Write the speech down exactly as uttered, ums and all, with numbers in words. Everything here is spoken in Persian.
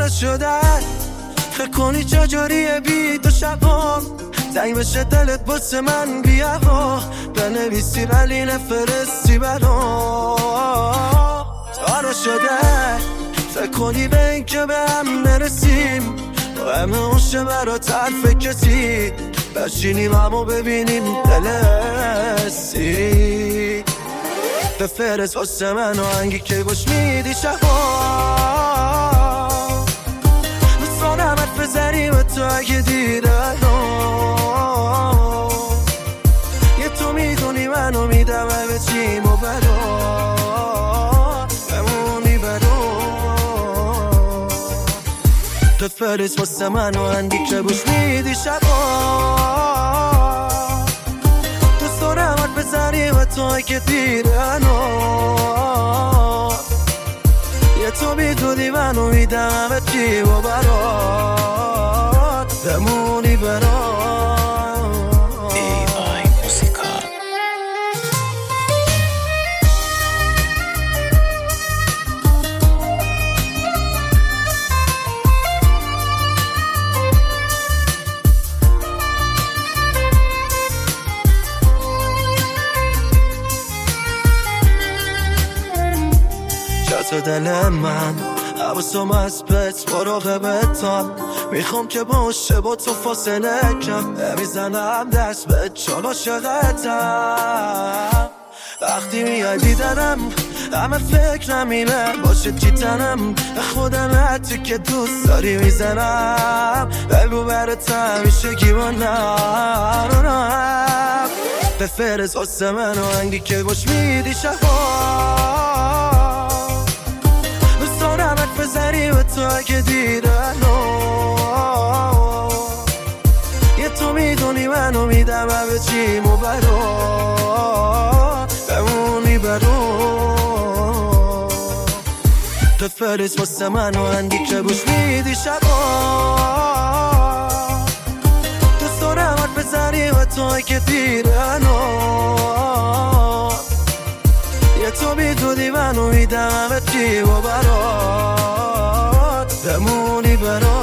آره شده فکر کنی چجوریه بی تو شبام زنگ بشه دلت بسه من بیا بنویسی ولی نفرستی برام آره شده فکر کنی به این که به هم نرسیم با همه اونشه برات حرف کسی بشینیم همو ببینیم دلسی بفرست واسه من آهنگی که گوش میدی شبا دوستانم حرف بزنی و تو اگه دیدن یه تو میدونی منو میدم به چیم و برا بمونی برا بفرست واسه من آهنگی که گوش میدی شبا دوستانم حرف بزنی و تو اگه دیدن یه تو میدونی منو میدم به چیم و برا بمونی برا تو دل من حواسم از بهت مراقبتم میخوام که باشه با تو فاصله کم میزنم دست به چال عاشقتم وقتی میای دیدنم همه فکرم اینه باشه چی تنم به خودم حتی که دوست داری میزنم بگو برات همیشه گیوانم بفرست واسه من آهنگی که گوش میدی شبا حرف بزنی و تو اگه دیدن یه تو میدونی منو میدم به چیم و برا بمونی برا بفرست واسه من آهنگی که گوش میدی شبا دوست دارم حرف بزنی و تو اگه دیدن یه تو میدونی منو میدم به چیم و برا بمونی برا